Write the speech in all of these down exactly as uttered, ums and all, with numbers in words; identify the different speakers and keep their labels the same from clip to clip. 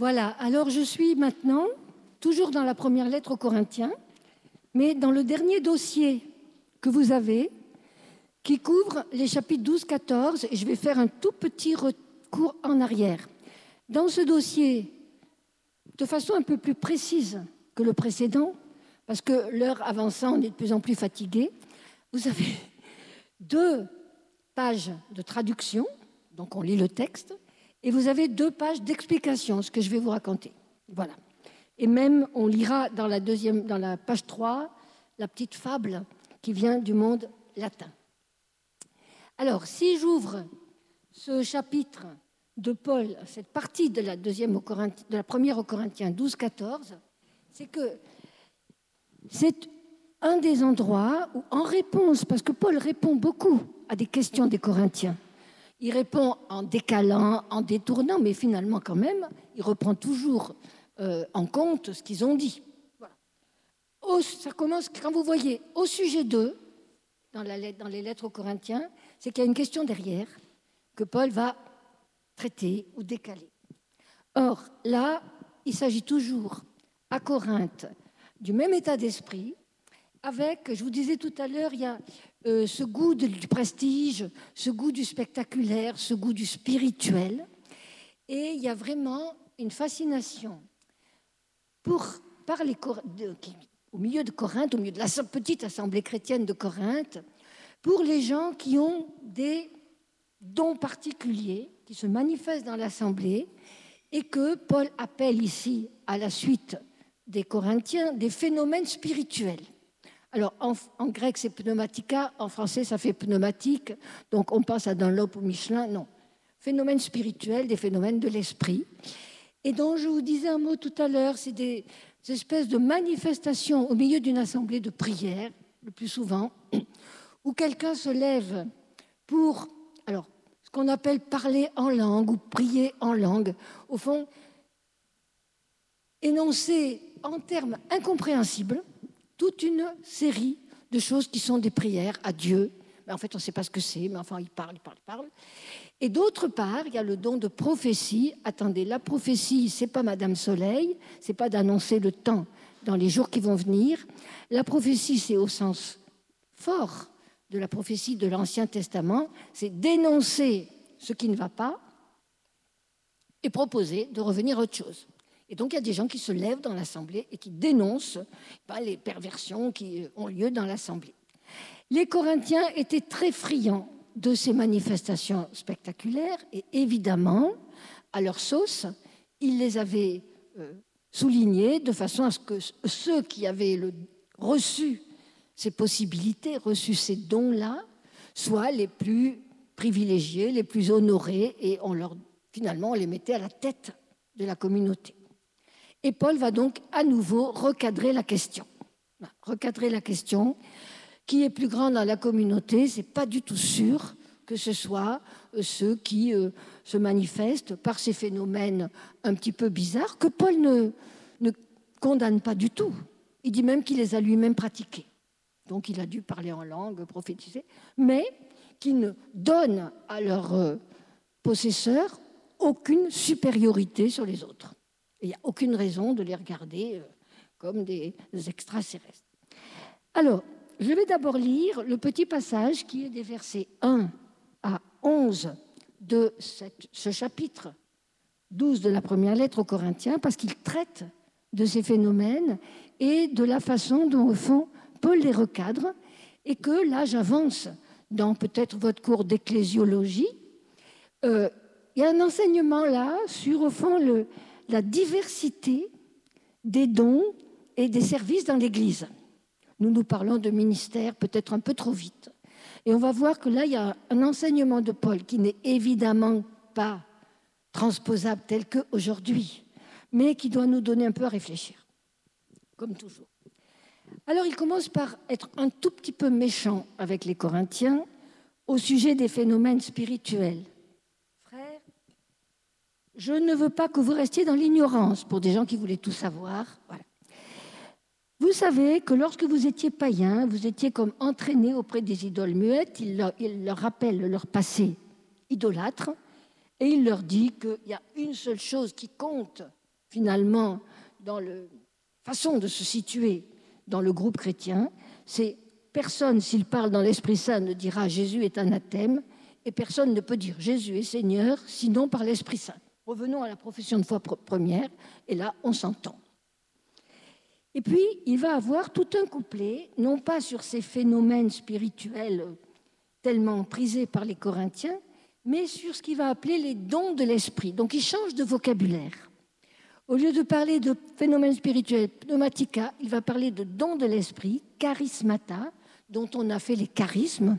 Speaker 1: Voilà, alors je suis maintenant toujours dans la première lettre aux Corinthiens, mais dans le dernier dossier que vous avez, qui couvre les chapitres douze quatorze, et je vais faire un tout petit recours en arrière. Dans ce dossier, de façon un peu plus précise que le précédent, parce que l'heure avançant, on est de plus en plus fatigué, vous avez deux pages de traduction, donc on lit le texte, et vous avez deux pages d'explication, ce que je vais vous raconter. Voilà. Et même, on lira dans la, deuxième, dans la page trois, la petite fable qui vient du monde latin. Alors, si j'ouvre ce chapitre de Paul, cette partie de la, deuxième au Corinth... de la première aux Corinthiens douze quatorze, c'est que c'est un des endroits où, en réponse, parce que Paul répond beaucoup à des questions des Corinthiens, il répond en décalant, en détournant, mais finalement, quand même, il reprend toujours euh, en compte ce qu'ils ont dit. Voilà. Au, ça commence, quand vous voyez, au sujet d'eux, dans, la lettre, dans les lettres aux Corinthiens, c'est qu'il y a une question derrière que Paul va traiter ou décaler. Or, là, il s'agit toujours, à Corinthe, du même état d'esprit, avec, je vous disais tout à l'heure, il y a euh, ce goût de, du prestige, ce goût du spectaculaire, ce goût du spirituel. Et il y a vraiment une fascination pour, par les, de, au milieu de Corinthe, au milieu de la petite assemblée chrétienne de Corinthe, pour les gens qui ont des dons particuliers, qui se manifestent dans l'assemblée, et que Paul appelle ici, à la suite des Corinthiens, des phénomènes spirituels. Alors, en, en grec, c'est pneumatica, en français, ça fait pneumatique, donc on pense à Dunlop ou Michelin, non. Phénomènes spirituels, des phénomènes de l'esprit. Et dont je vous disais un mot tout à l'heure, c'est des, des espèces de manifestations au milieu d'une assemblée de prière, le plus souvent, où quelqu'un se lève pour, alors, ce qu'on appelle parler en langue ou prier en langue, au fond, énoncer en termes incompréhensibles toute une série de choses qui sont des prières à Dieu. Mais en fait, on ne sait pas ce que c'est, mais enfin, il parle, il parle, il parle. Et d'autre part, il y a le don de prophétie. Attendez, la prophétie, ce n'est pas Madame Soleil, ce n'est pas d'annoncer le temps dans les jours qui vont venir. La prophétie, c'est au sens fort de la prophétie de l'Ancien Testament, c'est dénoncer ce qui ne va pas et proposer de revenir à autre chose. Et donc, il y a des gens qui se lèvent dans l'Assemblée et qui dénoncent bah, les perversions qui ont lieu dans l'Assemblée. Les Corinthiens étaient très friands de ces manifestations spectaculaires et évidemment, à leur sauce, ils les avaient euh, soulignées de façon à ce que ceux qui avaient le, reçu ces possibilités, reçu ces dons-là, soient les plus privilégiés, les plus honorés et on leur, finalement, on les mettait à la tête de la communauté. Et Paul va donc à nouveau recadrer la question. Recadrer la question, qui est plus grand dans la communauté, ce n'est pas du tout sûr que ce soit ceux qui euh, se manifestent par ces phénomènes un petit peu bizarres que Paul ne, ne condamne pas du tout. Il dit même qu'il les a lui-même pratiqués. Donc il a dû parler en langue, prophétiser, mais qui ne donne à leurs euh, possesseurs aucune supériorité sur les autres. Il n'y a aucune raison de les regarder euh, comme des, des extraterrestres. Alors, je vais d'abord lire le petit passage qui est des versets un à onze de cette, ce chapitre douze de la première lettre aux Corinthiens, parce qu'il traite de ces phénomènes et de la façon dont, au fond, Paul les recadre, et que là, j'avance dans peut-être votre cours d'ecclésiologie. Euh, il y a un enseignement là sur, au fond, le, la diversité des dons et des services dans l'Église. Nous nous parlons de ministère peut-être un peu trop vite. Et on va voir que là, il y a un enseignement de Paul qui n'est évidemment pas transposable tel qu'aujourd'hui, mais qui doit nous donner un peu à réfléchir, comme toujours. Alors, il commence par être un tout petit peu méchant avec les Corinthiens au sujet des phénomènes spirituels. Frères, je ne veux pas que vous restiez dans l'ignorance, pour des gens qui voulaient tout savoir. Voilà. Vous savez que lorsque vous étiez païens, vous étiez comme entraînés auprès des idoles muettes, il leur, il leur rappelle leur passé idolâtre, et il leur dit qu'il y a une seule chose qui compte finalement, dans la façon de se situer dans le groupe chrétien, c'est personne, s'il parle dans l'Esprit Saint, ne dira Jésus est anathème, et personne ne peut dire Jésus est Seigneur, sinon par l'Esprit Saint. Revenons à la profession de foi première, et là, on s'entend. Et puis, il va avoir tout un couplet, non pas sur ces phénomènes spirituels tellement prisés par les Corinthiens, mais sur ce qu'il va appeler les dons de l'esprit. Donc, il change de vocabulaire. Au lieu de parler de phénomènes spirituels, pneumatica, il va parler de dons de l'esprit, charismata, dont on a fait les charismes.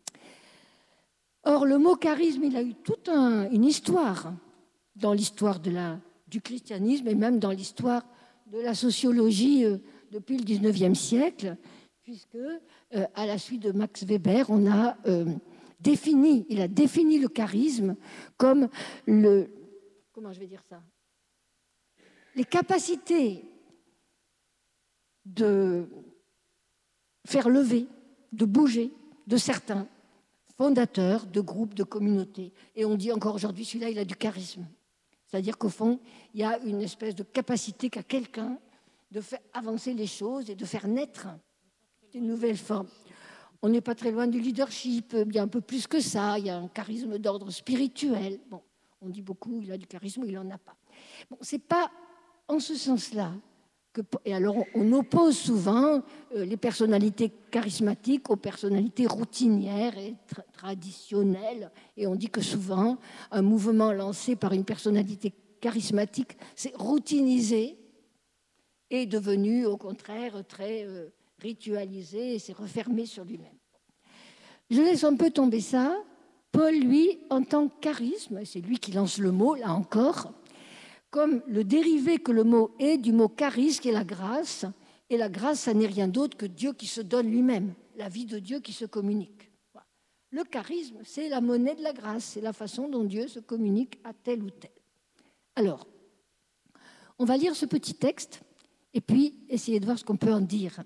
Speaker 1: Or, le mot charisme, il a eu toute un, une histoire dans l'histoire de la, du christianisme et même dans l'histoire de la sociologie euh, depuis le dix-neuvième siècle, puisque euh, à la suite de Max Weber, on a euh, défini, il a défini le charisme comme le, comment je vais dire ça, les capacités de faire lever, de bouger de certains fondateurs de groupes, de communautés. Et on dit encore aujourd'hui, celui-là, il a du charisme. C'est-à-dire qu'au fond, il y a une espèce de capacité qu'a quelqu'un de faire avancer les choses et de faire naître une nouvelle forme. On n'est pas très loin du leadership, il y a un peu plus que ça, il y a un charisme d'ordre spirituel. Bon, on dit beaucoup, il a du charisme, il n'en a pas. Bon, c'est pas en ce sens-là que... Et alors, on oppose souvent les personnalités charismatiques aux personnalités routinières et tra- traditionnelles. Et on dit que souvent, un mouvement lancé par une personnalité charismatique s'est routinisé et est devenu, au contraire, très euh, ritualisé et s'est refermé sur lui-même. Je laisse un peu tomber ça. Paul, lui, en tant que charisme, c'est lui qui lance le mot, là encore, comme le dérivé que le mot est du mot charis, qui est la grâce. Et la grâce, ça n'est rien d'autre que Dieu qui se donne lui-même, la vie de Dieu qui se communique. Le charisme, c'est la monnaie de la grâce, c'est la façon dont Dieu se communique à tel ou tel. Alors, on va lire ce petit texte et puis essayer de voir ce qu'on peut en dire.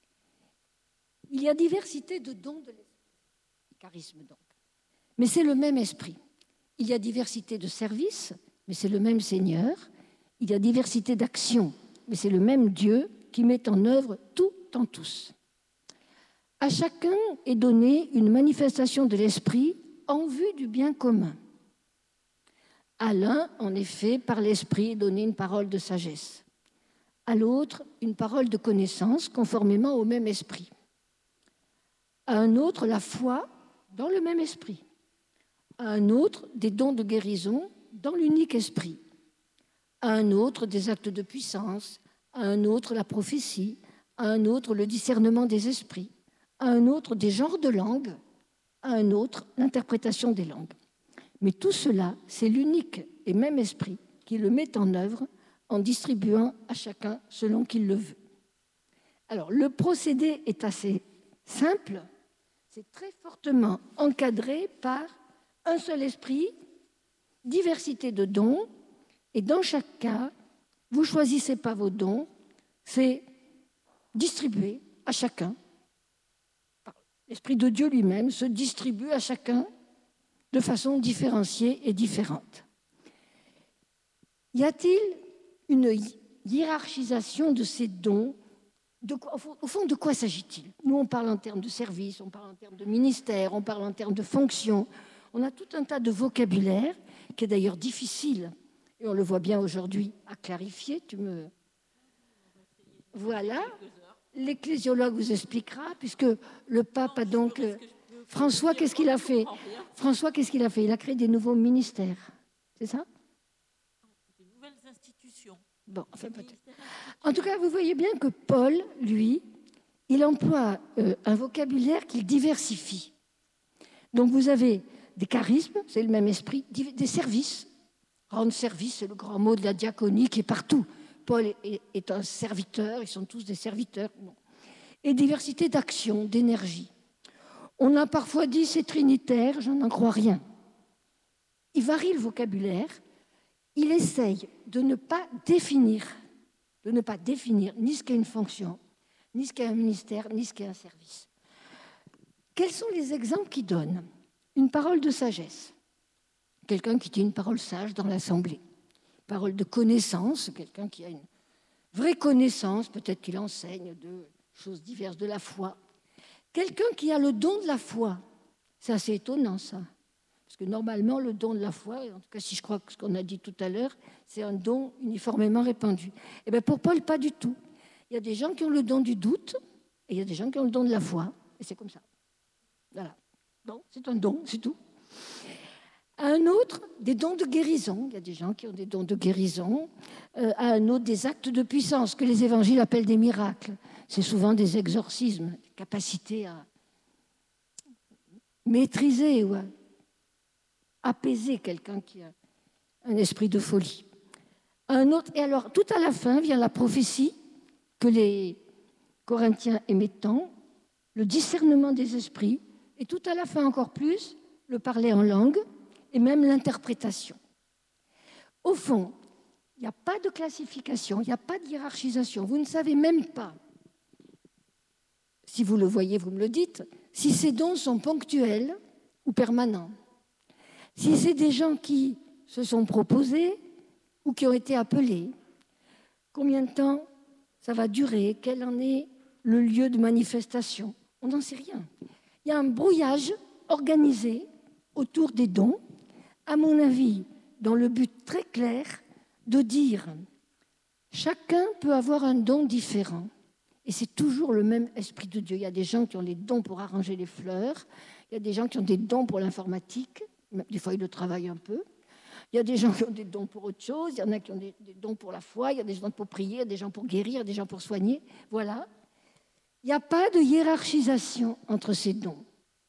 Speaker 1: Il y a diversité de dons de l'esprit, charisme donc, mais c'est le même esprit. Il y a diversité de services, mais c'est le même Seigneur. Il y a diversité d'actions, mais c'est le même Dieu qui met en œuvre tout en tous. À chacun est donnée une manifestation de l'esprit en vue du bien commun. À l'un, en effet, par l'esprit est donnée une parole de sagesse. À l'autre, une parole de connaissance conformément au même esprit. À un autre, la foi dans le même esprit. À un autre, des dons de guérison dans l'unique esprit. À un autre, des actes de puissance. À un autre, la prophétie. À un autre, le discernement des esprits. À un autre, des genres de langues. À un autre, l'interprétation des langues. Mais tout cela, c'est l'unique et même esprit qui le met en œuvre en distribuant à chacun selon qu'il le veut. Alors, le procédé est assez simple. C'est très fortement encadré par un seul esprit, diversité de dons, et dans chaque cas, vous ne choisissez pas vos dons, c'est distribué à chacun. L'Esprit de Dieu lui-même se distribue à chacun de façon différenciée et différente. Y a-t-il une hiérarchisation de ces dons? De quoi, au fond, de quoi s'agit-il? Nous, on parle en termes de service, on parle en termes de ministère, on parle en termes de fonction. On a tout un tas de vocabulaire qui est d'ailleurs difficile, et on le voit bien aujourd'hui, à clarifier. Tu me... Voilà. L'ecclésiologue vous expliquera, puisque le pape a donc... François, qu'est-ce qu'il a fait? François, qu'est-ce qu'il a fait? Il a créé des nouveaux ministères. C'est ça?
Speaker 2: Des nouvelles institutions.
Speaker 1: Bon, enfin, peut-être. En tout cas, vous voyez bien que Paul, lui, il emploie euh, un vocabulaire qu'il diversifie. Donc, vous avez des charismes, c'est le même esprit, des services. Rendre service, c'est le grand mot de la diaconie qui est partout. Paul est, est un serviteur, ils sont tous des serviteurs. Bon. Et diversité d'action, d'énergie. On a parfois dit c'est trinitaire, je n'en crois rien. Il varie le vocabulaire, il essaye de ne pas définir, de ne pas définir ni ce qu'est une fonction, ni ce qu'est un ministère, ni ce qu'est un service. Quels sont les exemples qu'il donne? Une parole de sagesse. Quelqu'un qui dit une parole sage dans l'assemblée. Il parole de connaissance, quelqu'un qui a une vraie connaissance, peut-être qu'il enseigne de choses diverses de la foi. Quelqu'un qui a le don de la foi, c'est assez étonnant ça. Parce que normalement, le don de la foi, en tout cas si je crois que ce qu'on a dit tout à l'heure, c'est un don uniformément répandu. Et bien pour Paul, pas du tout. Il y a des gens qui ont le don du doute, et il y a des gens qui ont le don de la foi, et c'est comme ça. Voilà. Bon, c'est un don, c'est tout. À un autre, des dons de guérison. Il y a des gens qui ont des dons de guérison. Euh, à un autre, des actes de puissance, que les évangiles appellent des miracles. C'est souvent des exorcismes, des capacités à maîtriser ou à apaiser quelqu'un qui a un esprit de folie. À un autre, et alors, tout à la fin vient la prophétie que les Corinthiens aimaient tant, le discernement des esprits, et tout à la fin encore plus, le parler en langue, et même l'interprétation. Au fond, il n'y a pas de classification, il n'y a pas de hiérarchisation. Vous ne savez même pas, si vous le voyez, vous me le dites, si ces dons sont ponctuels ou permanents. Si c'est des gens qui se sont proposés ou qui ont été appelés, combien de temps ça va durer, quel en est le lieu de manifestation, on n'en sait rien. Il y a un brouillage organisé autour des dons, à mon avis, dans le but très clair de dire chacun peut avoir un don différent. Et c'est toujours le même esprit de Dieu. Il y a des gens qui ont des dons pour arranger les fleurs, il y a des gens qui ont des dons pour l'informatique, des fois ils le travaillent un peu. Il y a des gens qui ont des dons pour autre chose, il y en a qui ont des, des dons pour la foi, il y a des gens pour prier, il y a des gens pour guérir, il y a des gens pour soigner. Voilà. Il n'y a pas de hiérarchisation entre ces dons.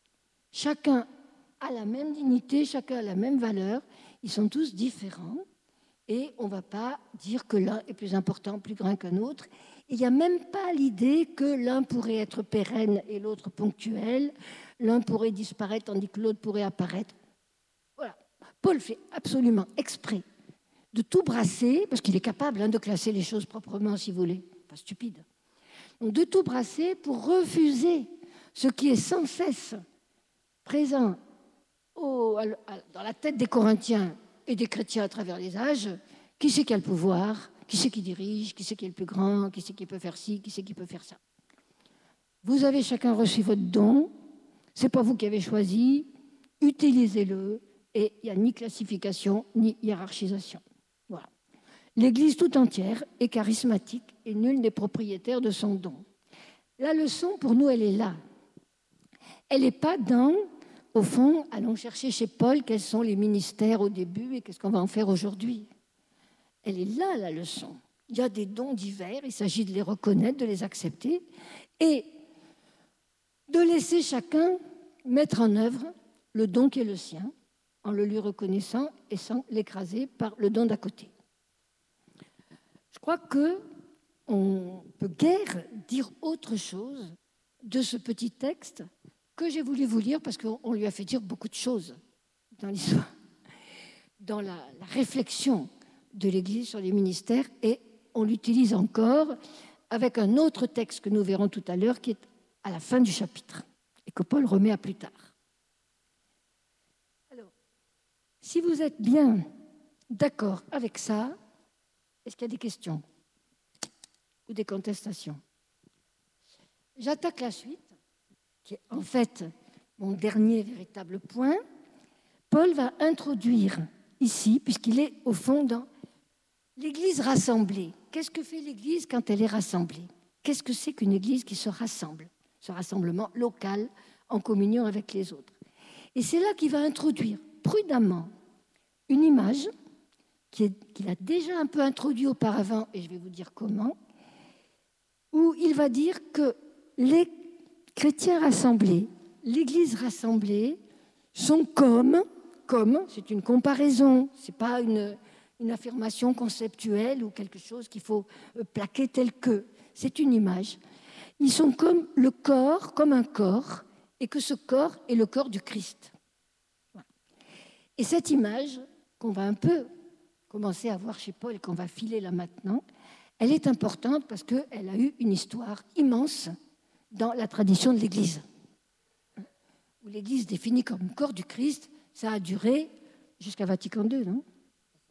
Speaker 1: Chacun a la même dignité, chacun a la même valeur, ils sont tous différents et on ne va pas dire que l'un est plus important, plus grand qu'un autre. Il n'y a même pas l'idée que l'un pourrait être pérenne et l'autre ponctuel, l'un pourrait disparaître tandis que l'autre pourrait apparaître. Voilà. Paul fait absolument exprès de tout brasser, parce qu'il est capable hein, de classer les choses proprement, si vous voulez, pas stupide. Donc de tout brasser pour refuser ce qui est sans cesse présent au, à, à, dans la tête des Corinthiens et des chrétiens à travers les âges. Qui c'est qui a le pouvoir? Qui c'est qui dirige? Qui c'est qui est le plus grand? Qui c'est qui peut faire ci? Qui c'est qui peut faire ça? Vous avez chacun reçu votre don. Ce n'est pas vous qui avez choisi. Utilisez-le. Et il n'y a ni classification, ni hiérarchisation. Voilà. L'Église tout entière est charismatique et nul n'est propriétaire de son don. La leçon, pour nous, elle est là. Elle n'est pas dans, au fond, allons chercher chez Paul quels sont les ministères au début et qu'est-ce qu'on va en faire aujourd'hui. Elle est là, la leçon. Il y a des dons divers, il s'agit de les reconnaître, de les accepter et de laisser chacun mettre en œuvre le don qui est le sien, en le lui reconnaissant et sans l'écraser par le don d'à côté. Je crois qu'on ne peut guère dire autre chose de ce petit texte que j'ai voulu vous lire parce qu'on lui a fait dire beaucoup de choses dans l'histoire, dans la, la réflexion de l'Église sur les ministères, et on l'utilise encore avec un autre texte que nous verrons tout à l'heure qui est à la fin du chapitre et que Paul remet à plus tard. Si vous êtes bien d'accord avec ça, est-ce qu'il y a des questions ou des contestations? J'attaque la suite, qui est en fait mon dernier véritable point. Paul va introduire ici, puisqu'il est au fond dans l'Église rassemblée. Qu'est-ce que fait l'Église quand elle est rassemblée? Qu'est-ce que c'est qu'une Église qui se rassemble? Ce rassemblement local en communion avec les autres. Et c'est là qu'il va introduire prudemment une image qu'il a déjà un peu introduite auparavant, et je vais vous dire comment, où il va dire que les chrétiens rassemblés, l'Église rassemblée, sont comme, comme, c'est une comparaison, ce n'est pas une, une affirmation conceptuelle ou quelque chose qu'il faut plaquer tel que, c'est une image. Ils sont comme le corps, comme un corps, et que ce corps est le corps du Christ. Et cette image, qu'on va un peu commencer à voir chez Paul et qu'on va filer là maintenant, elle est importante parce qu'elle a eu une histoire immense dans la tradition de l'Église. Où l'Église définie comme le corps du Christ, ça a duré jusqu'à Vatican deux, non?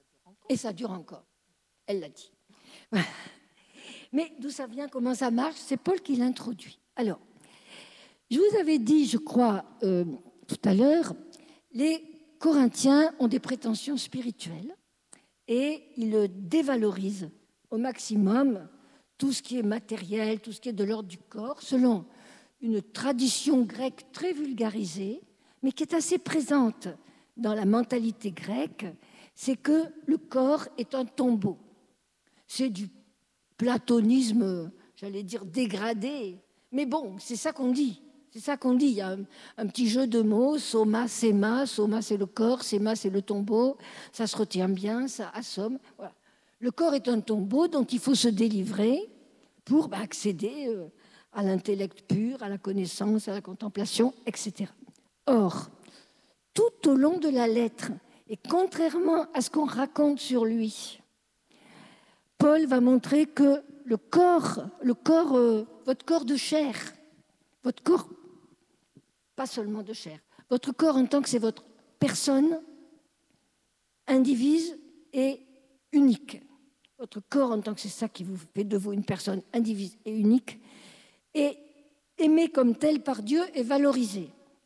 Speaker 1: et ça dure encore. Elle l'a dit. Mais d'où ça vient, comment ça marche, c'est Paul qui l'introduit. Alors, je vous avais dit, je crois, euh, tout à l'heure, les Corinthiens ont des prétentions spirituelles et ils dévalorisent au maximum tout ce qui est matériel, tout ce qui est de l'ordre du corps, selon une tradition grecque très vulgarisée, mais qui est assez présente dans la mentalité grecque, c'est que le corps est un tombeau. C'est du platonisme, j'allais dire dégradé, mais bon, c'est ça qu'on dit. C'est ça qu'on dit. Il y a un, un petit jeu de mots, soma, sema, soma c'est le corps, sema c'est le tombeau, ça se retient bien, ça assomme. Voilà. Le corps est un tombeau dont il faut se délivrer pour bah, accéder euh, à l'intellect pur, à la connaissance, à la contemplation, et cetera. Or, tout au long de la lettre, et contrairement à ce qu'on raconte sur lui, Paul va montrer que le corps, le corps euh, votre corps de chair, votre corps, pas seulement de chair, votre corps en tant que c'est votre personne, indivise et unique. Votre corps en tant que c'est ça qui vous fait de vous une personne indivise et unique, est aimé comme tel par Dieu et valorisé.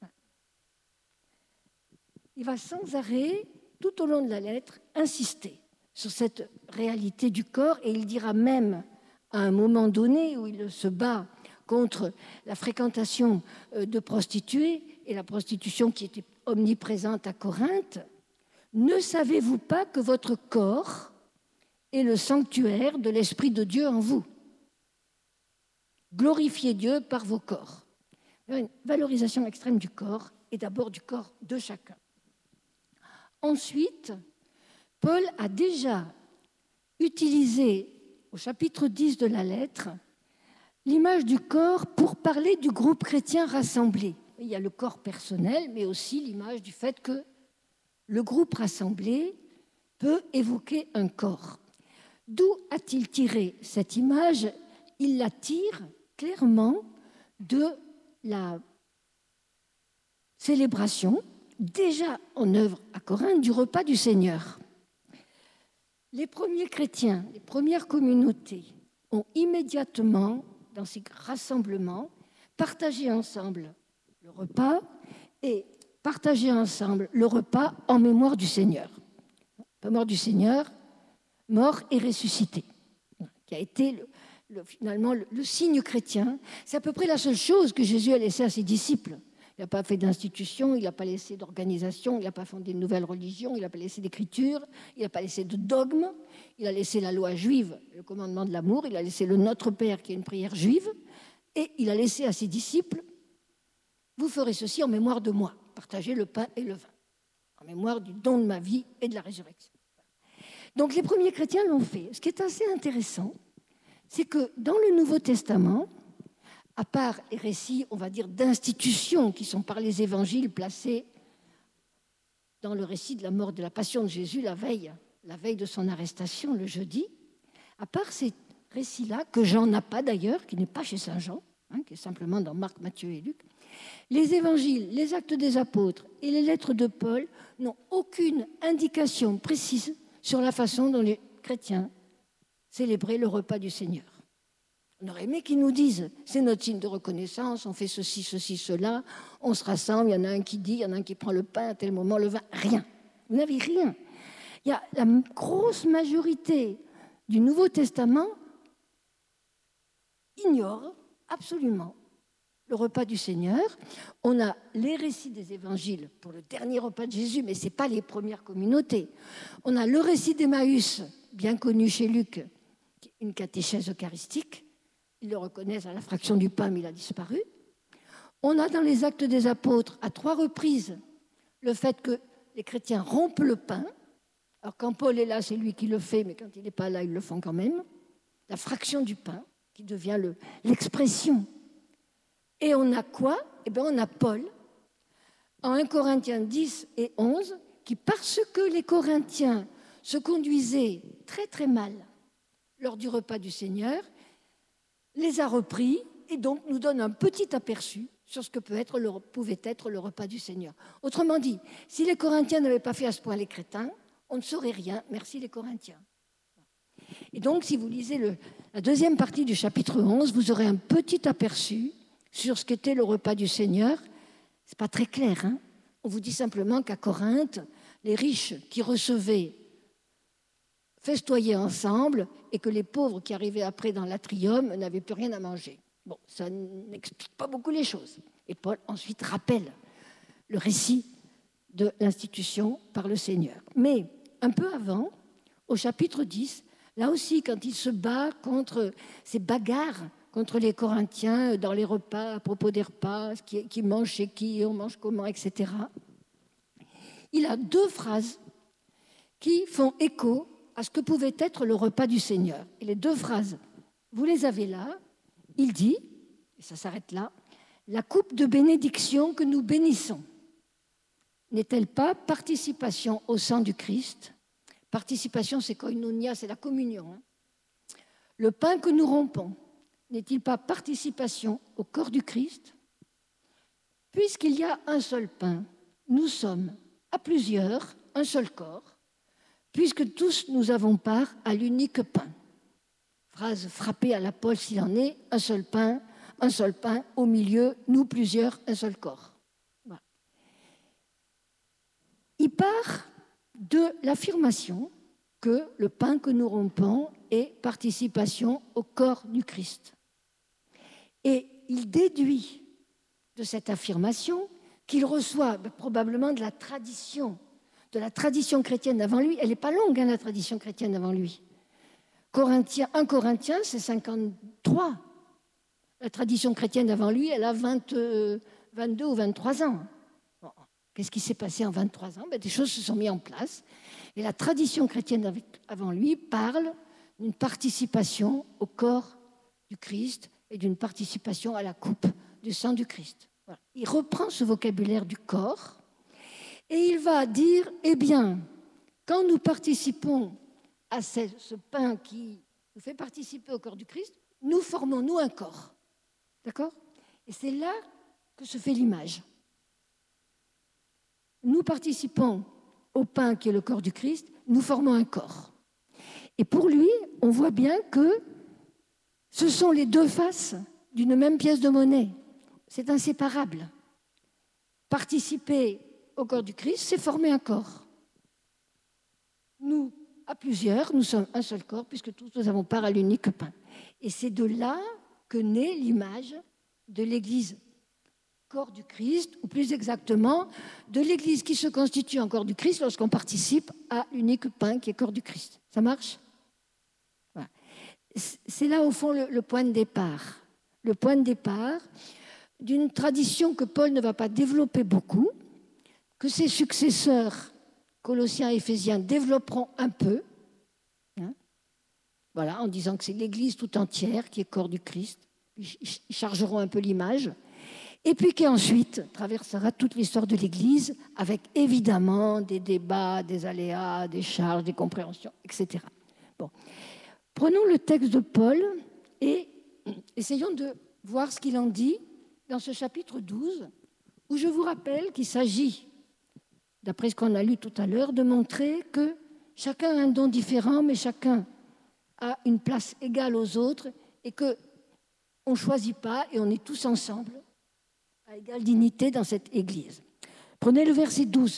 Speaker 1: Il va sans arrêt, tout au long de la lettre, insister sur cette réalité du corps et il dira même à un moment donné où il se bat contre la fréquentation de prostituées et la prostitution qui était omniprésente à Corinthe, ne savez-vous pas que votre corps est le sanctuaire de l'Esprit de Dieu en vous? Glorifiez Dieu par vos corps. Une valorisation extrême du corps et d'abord du corps de chacun. Ensuite, Paul a déjà utilisé au chapitre dix de la lettre l'image du corps pour parler du groupe chrétien rassemblé. Il y a le corps personnel, mais aussi l'image du fait que le groupe rassemblé peut évoquer un corps. D'où a-t-il tiré cette image? Il la tire clairement de la célébration, déjà en œuvre à Corinthe, du repas du Seigneur. Les premiers chrétiens, les premières communautés ont immédiatement, dans ces rassemblements, partagé ensemble le repas et partagé ensemble le repas en mémoire du Seigneur. En mémoire du Seigneur, mort et ressuscité, qui a été le, le, finalement le, le signe chrétien. C'est à peu près la seule chose que Jésus a laissée à ses disciples. Il n'a pas fait d'institution, il n'a pas laissé d'organisation, il n'a pas fondé une nouvelle religion, il n'a pas laissé d'écriture, il n'a pas laissé de dogme, il a laissé la loi juive, le commandement de l'amour, il a laissé le Notre Père qui est une prière juive, et il a laissé à ses disciples, vous ferez ceci en mémoire de moi, partagez le pain et le vin, en mémoire du don de ma vie et de la résurrection. Donc les premiers chrétiens l'ont fait. Ce qui est assez intéressant, c'est que dans le Nouveau Testament, à part les récits, on va dire, d'institutions qui sont par les évangiles placés dans le récit de la mort, de la passion de Jésus, la veille, la veille de son arrestation, le jeudi, à part ces récits-là, que Jean n'a pas d'ailleurs, qui n'est pas chez Saint Jean, hein, qui est simplement dans Marc, Matthieu et Luc, les évangiles, les actes des apôtres et les lettres de Paul n'ont aucune indication précise sur la façon dont les chrétiens célébraient le repas du Seigneur. On aurait aimé qu'ils nous disent, c'est notre signe de reconnaissance, on fait ceci, ceci, cela, on se rassemble, il y en a un qui dit, il y en a un qui prend le pain, à tel moment le vin, rien. Vous n'avez rien. Il y a la grosse majorité du Nouveau Testament ignore absolument le repas du Seigneur. On a les récits des évangiles pour le dernier repas de Jésus, mais ce n'est pas les premières communautés. On a le récit d'Emmaüs, bien connu chez Luc, une catéchèse eucharistique. Ils le reconnaissent à la fraction du pain, mais il a disparu. On a dans les actes des apôtres, à trois reprises, le fait que les chrétiens rompent le pain. Alors quand Paul est là, c'est lui qui le fait, mais quand il n'est pas là, ils le font quand même. La fraction du pain, qui devient le, l'expression. Et on a quoi? Eh bien, on a Paul, en un Corinthiens dix et onze, qui, parce que les Corinthiens se conduisaient très très mal lors du repas du Seigneur, les a repris et donc nous donne un petit aperçu sur ce que peut être le, pouvait être le repas du Seigneur. Autrement dit, si les Corinthiens n'avaient pas fait à ce point les crétins, on ne saurait rien, merci les Corinthiens. Et donc, si vous lisez le, la deuxième partie du chapitre onze, vous aurez un petit aperçu sur ce qu'était le repas du Seigneur. Ce n'est pas très clair, hein. On vous dit simplement qu'à Corinthe, les riches qui recevaient festoyaient ensemble et que les pauvres qui arrivaient après dans l'atrium n'avaient plus rien à manger. Bon, ça n'explique pas beaucoup les choses. Et Paul ensuite rappelle le récit de l'institution par le Seigneur. Mais un peu avant, au chapitre dix, là aussi, quand il se bat contre ces bagarres contre les Corinthiens dans les repas, à propos des repas, qui, qui mange chez qui, on mange comment, et cetera, il a deux phrases qui font écho à ce que pouvait être le repas du Seigneur. Et les deux phrases, vous les avez là. Il dit, et ça s'arrête là, « La coupe de bénédiction que nous bénissons n'est-elle pas participation au sang du Christ ?» Participation, c'est koinonia, c'est la communion. Hein. Le pain que nous rompons n'est-il pas participation au corps du Christ ? Puisqu'il y a un seul pain, nous sommes à plusieurs un seul corps, puisque tous nous avons part à l'unique pain. Phrase frappée à la Paul s'il en est, un seul pain, un seul pain, au milieu, nous plusieurs, un seul corps. Voilà. Il part de l'affirmation que le pain que nous rompons est participation au corps du Christ. Et il déduit de cette affirmation qu'il reçoit probablement de la tradition, de la tradition chrétienne avant lui. Elle n'est pas longue, hein, la tradition chrétienne avant lui. Corinthien, un Corinthien, c'est cinquante-trois. La tradition chrétienne avant lui, elle a vingt, euh, vingt-deux ou vingt-trois ans. Bon, qu'est-ce qui s'est passé en vingt-trois ans ? Ben, des choses se sont mises en place. Et la tradition chrétienne avant lui parle d'une participation au corps du Christ et d'une participation à la coupe du sang du Christ. Voilà. Il reprend ce vocabulaire du corps et il va dire, eh bien, quand nous participons à ce, ce pain qui nous fait participer au corps du Christ, nous formons, nous, un corps. D'accord ? Et c'est là que se fait l'image. Nous participons au pain qui est le corps du Christ, nous formons un corps. Et pour lui, on voit bien que ce sont les deux faces d'une même pièce de monnaie. C'est inséparable. Participer au corps du Christ, c'est former un corps. Nous, à plusieurs, nous sommes un seul corps, puisque tous nous avons part à l'unique pain. Et c'est de là que naît l'image de l'Église, corps du Christ, ou plus exactement, de l'Église qui se constitue en corps du Christ lorsqu'on participe à l'unique pain qui est corps du Christ. Ça marche ? Voilà. C'est là, au fond, le, le point de départ. Le point de départ d'une tradition que Paul ne va pas développer beaucoup, que ses successeurs, Colossiens et Éphésiens, développeront un peu, hein, voilà, en disant que c'est l'Église tout entière qui est corps du Christ. Ils chargeront un peu l'image. Et puis qui ensuite traversera toute l'histoire de l'Église avec évidemment des débats, des aléas, des charges, des compréhensions, et cetera. Bon. Prenons le texte de Paul et essayons de voir ce qu'il en dit dans ce chapitre douze, où je vous rappelle qu'il s'agit, d'après ce qu'on a lu tout à l'heure, de montrer que chacun a un don différent, mais chacun a une place égale aux autres et qu'on ne choisit pas et on est tous ensemble à égale dignité dans cette Église. Prenez le verset douze.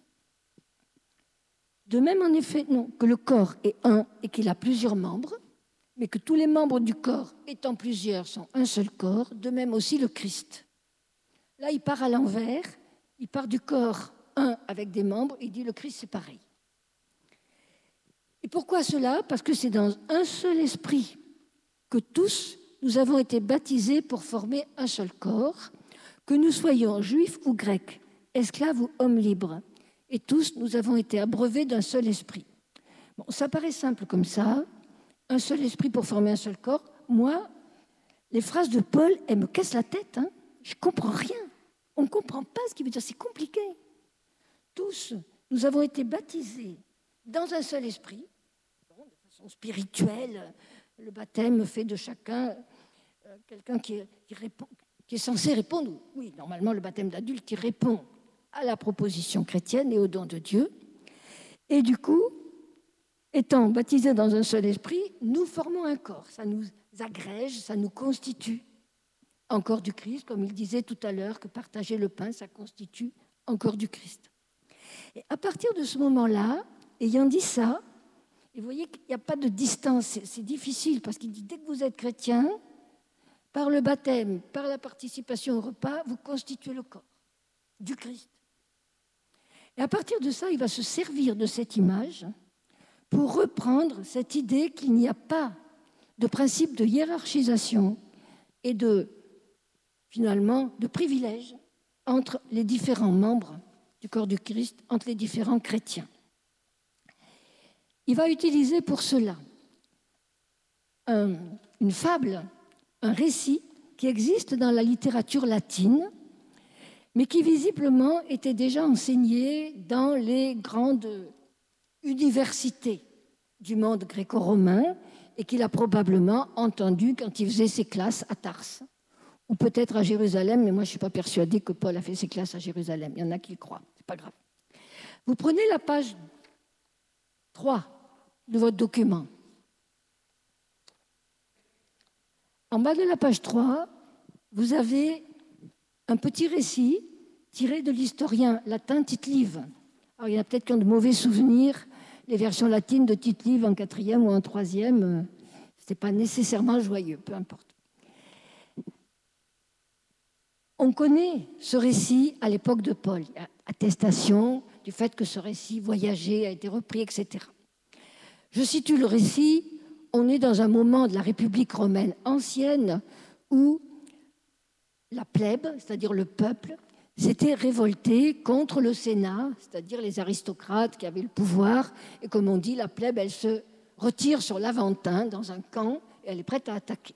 Speaker 1: De même, en effet, non, que le corps est un et qu'il a plusieurs membres, mais que tous les membres du corps, étant plusieurs, sont un seul corps, de même aussi le Christ. Là, il part à l'envers, il part du corps un avec des membres, il dit le Christ, c'est pareil. Et pourquoi cela ? Parce que c'est dans un seul esprit que tous, nous avons été baptisés pour former un seul corps, que nous soyons juifs ou grecs, esclaves ou hommes libres. Et tous, nous avons été abreuvés d'un seul esprit. Bon, ça paraît simple comme ça, un seul esprit pour former un seul corps. Moi, les phrases de Paul, elles me cassent la tête. Hein. Je ne comprends rien. On ne comprend pas ce qu'il veut dire, c'est compliqué. Tous, nous avons été baptisés dans un seul esprit, bon, de façon spirituelle. Le baptême fait de chacun euh, quelqu'un qui, qui, répond, qui est censé répondre, oui, normalement le baptême d'adulte qui répond à la proposition chrétienne et au don de Dieu. Et du coup, étant baptisés dans un seul esprit, nous formons un corps. Ça nous agrège, ça nous constitue en corps du Christ, comme il disait tout à l'heure, que partager le pain, ça constitue en corps du Christ. Et à partir de ce moment-là, ayant dit ça, et vous voyez qu'il n'y a pas de distance, c'est, c'est difficile, parce qu'il dit, dès que vous êtes chrétien, par le baptême, par la participation au repas, vous constituez le corps du Christ. Et à partir de ça, il va se servir de cette image pour reprendre cette idée qu'il n'y a pas de principe de hiérarchisation et de, finalement, de privilège entre les différents membres du corps du Christ, entre les différents chrétiens. Il va utiliser pour cela un, une fable, un récit qui existe dans la littérature latine, mais qui visiblement était déjà enseigné dans les grandes universités du monde gréco-romain et qu'il a probablement entendu quand il faisait ses classes à Tarse, ou peut-être à Jérusalem, mais moi je ne suis pas persuadée que Paul a fait ses classes à Jérusalem. Il y en a qui le croient, ce n'est pas grave. Vous prenez la page trois de votre document. En bas de la page trois, vous avez un petit récit tiré de l'historien latin Tite-Live. Alors, il y en a peut-être qui ont de mauvais souvenirs. Les versions latines de Tite-Live en quatrième ou en troisième, ce n'était pas nécessairement joyeux, peu importe. On connaît ce récit à l'époque de Paul. Il y a attestation du fait que ce récit voyagé a été repris, et cetera. Je situe le récit. On est dans un moment de la République romaine ancienne où la plèbe, c'est-à-dire le peuple, s'était révolté contre le Sénat, c'est-à-dire les aristocrates qui avaient le pouvoir. Et comme on dit, la plèbe, elle se retire sur l'Aventin dans un camp et elle est prête à attaquer.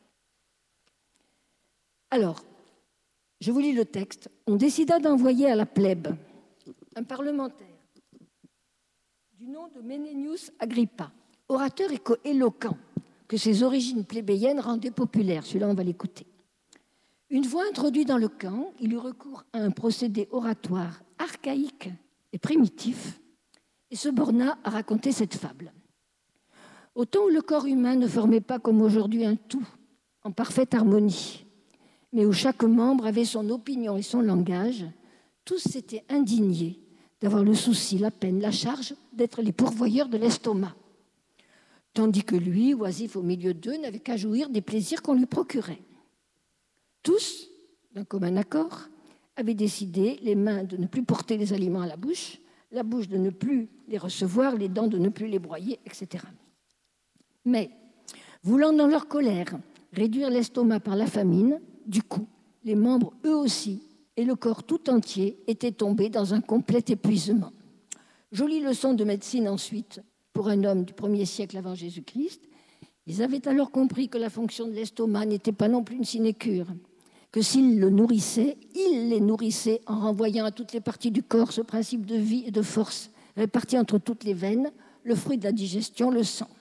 Speaker 1: Alors, je vous lis le texte. On décida d'envoyer à la plèbe un parlementaire du nom de Menenius Agrippa, orateur éloquent que ses origines plébéiennes rendaient populaire. Celui-là, on va l'écouter. Une fois introduit dans le camp, il eut recours à un procédé oratoire archaïque et primitif et se borna à raconter cette fable. Au temps où le corps humain ne formait pas comme aujourd'hui un tout en parfaite harmonie, mais où chaque membre avait son opinion et son langage, tous s'étaient indignés d'avoir le souci, la peine, la charge d'être les pourvoyeurs de l'estomac, tandis que lui, oisif au milieu d'eux, n'avait qu'à jouir des plaisirs qu'on lui procurait. Tous, d'un commun accord, avaient décidé, les mains de ne plus porter les aliments à la bouche, la bouche de ne plus les recevoir, les dents de ne plus les broyer, et cetera. Mais, voulant dans leur colère réduire l'estomac par la famine, du coup, les membres, eux aussi, et le corps tout entier étaient tombés dans un complet épuisement. Jolie leçon de médecine ensuite pour un homme du premier siècle avant Jésus-Christ. Ils avaient alors compris que la fonction de l'estomac n'était pas non plus une sinécure, que s'ils le nourrissaient, ils les nourrissaient en renvoyant à toutes les parties du corps ce principe de vie et de force réparti entre toutes les veines, le fruit de la digestion, le sang.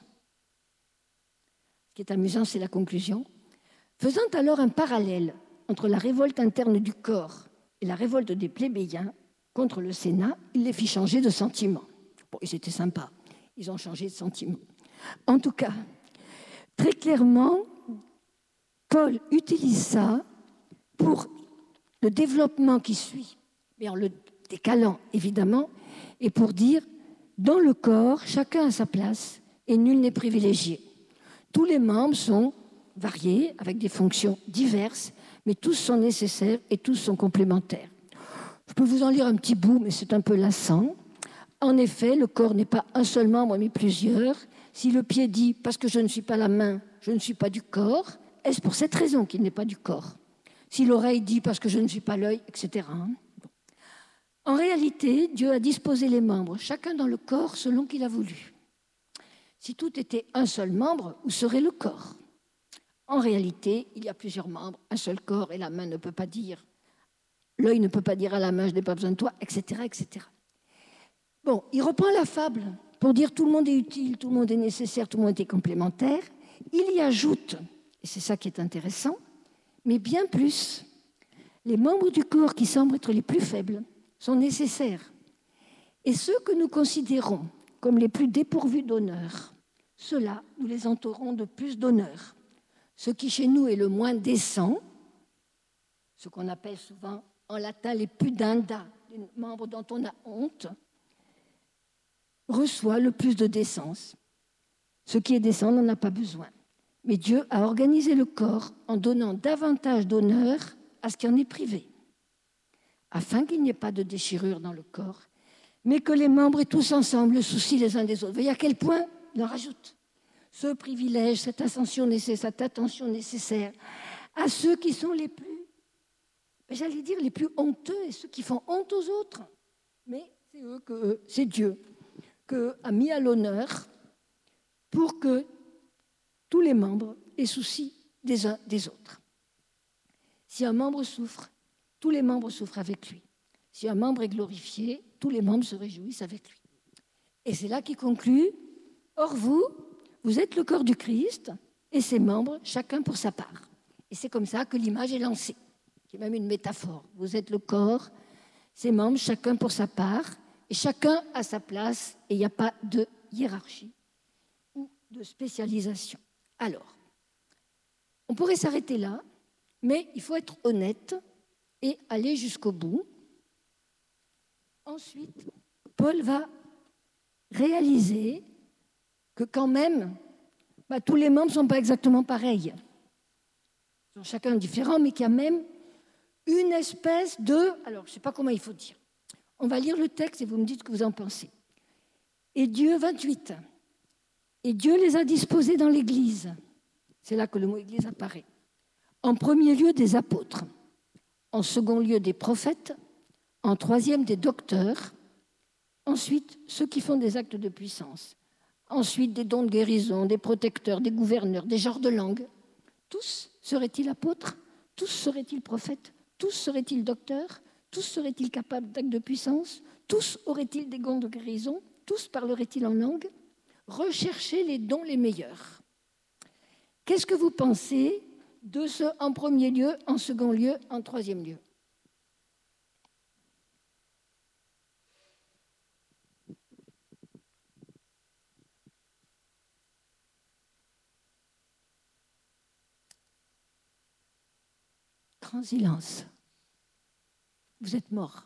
Speaker 1: Ce qui est amusant, c'est la conclusion. Faisant alors un parallèle entre la révolte interne du corps et la révolte des plébéiens contre le Sénat, il les fit changer de sentiment. Bon, ils étaient sympas, ils ont changé de sentiment. En tout cas, très clairement, Paul utilise ça pour le développement qui suit, mais en le décalant évidemment, et pour dire, dans le corps, chacun a sa place et nul n'est privilégié. Tous les membres sont variés, avec des fonctions diverses, mais tous sont nécessaires et tous sont complémentaires. Je peux vous en lire un petit bout, mais c'est un peu lassant. En effet, le corps n'est pas un seul membre, mais plusieurs. Si le pied dit « parce que je ne suis pas la main, je ne suis pas du corps », est-ce pour cette raison qu'il n'est pas du corps? Si l'oreille dit « parce que je ne suis pas l'œil », et cetera. En réalité, Dieu a disposé les membres, chacun dans le corps selon qu'il a voulu. Si tout était un seul membre, où serait le corps? En réalité, il y a plusieurs membres, un seul corps, et la main ne peut pas dire, l'œil ne peut pas dire à la main « je n'ai pas besoin de toi », et cetera, et cetera. Bon, il reprend la fable pour dire tout le monde est utile, tout le monde est nécessaire, tout le monde est complémentaire. Il y ajoute, et c'est ça qui est intéressant, mais bien plus, les membres du corps qui semblent être les plus faibles sont nécessaires. Et ceux que nous considérons comme les plus dépourvus d'honneur. Ceux-là, nous les entourons de plus d'honneur. Ce qui chez nous est le moins décent, ce qu'on appelle souvent en latin les pudenda, les membres dont on a honte, reçoit le plus de décence. Ce qui est décent n'en a pas besoin. Mais Dieu a organisé le corps en donnant davantage d'honneur à ce qui en est privé, afin qu'il n'y ait pas de déchirure dans le corps, mais que les membres aient tous ensemble le souci les uns des autres. Vous voyez à quel point il en rajoute ce privilège, cette attention nécessaire, cette attention nécsaire à ceux qui sont les plus, j'allais dire les plus honteux et ceux qui font honte aux autres. Mais c'est eux que c'est Dieu qui a mis à l'honneur pour que tous les membres aient souci des uns des autres. Si un membre souffre, tous les membres souffrent avec lui. Si un membre est glorifié, tous les membres se réjouissent avec lui. Et c'est là qu'il conclut, « Or vous, vous êtes le corps du Christ, et ses membres, chacun pour sa part. » Et c'est comme ça que l'image est lancée. C'est même une métaphore. Vous êtes le corps, ses membres, chacun pour sa part, et chacun à sa place, et il n'y a pas de hiérarchie ou de spécialisation. Alors, on pourrait s'arrêter là, mais il faut être honnête et aller jusqu'au bout. Ensuite, Paul va réaliser que quand même, bah, tous les membres ne sont pas exactement pareils. Ils sont chacun différents, mais qu'il y a même une espèce de... Alors, je ne sais pas comment il faut dire. On va lire le texte et vous me dites ce que vous en pensez. Et Dieu, vingt-huit, et Dieu les a disposés dans l'Église. C'est là que le mot Église apparaît. En premier lieu, des apôtres. En second lieu, des prophètes. En troisième, des docteurs. Ensuite, ceux qui font des actes de puissance. Ensuite, des dons de guérison, des protecteurs, des gouverneurs, des genres de langue. Tous seraient-ils apôtres? Tous seraient-ils prophètes? Tous seraient-ils docteurs? Tous seraient-ils capables d'actes de puissance? Tous auraient-ils des dons de guérison? Tous parleraient-ils en langue? Recherchez les dons les meilleurs. Qu'est-ce que vous pensez de ce en premier lieu, en second lieu, en troisième lieu? Grand silence. Vous êtes mort.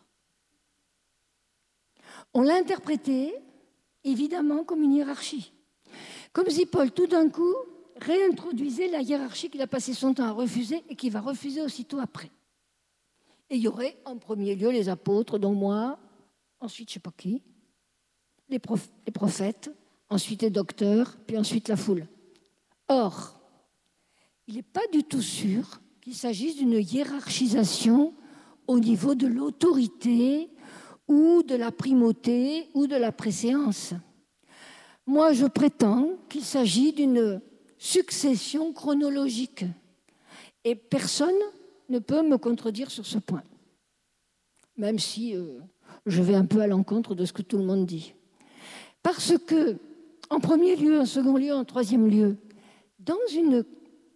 Speaker 1: On l'a interprété, évidemment, comme une hiérarchie. Comme si Paul, tout d'un coup, réintroduisait la hiérarchie qu'il a passé son temps à refuser et qu'il va refuser aussitôt après. Et il y aurait en premier lieu les apôtres, dont moi, ensuite je ne sais pas qui, les, proph- les prophètes, ensuite les docteurs, puis ensuite la foule. Or, il n'est pas du tout sûr qu'il s'agisse d'une hiérarchisation au niveau de l'autorité ou de la primauté ou de la préséance. Moi, je prétends qu'il s'agit d'une succession chronologique. Et personne ne peut me contredire sur ce point, même si euh, je vais un peu à l'encontre de ce que tout le monde dit. Parce que, en premier lieu, en second lieu, en troisième lieu, dans une,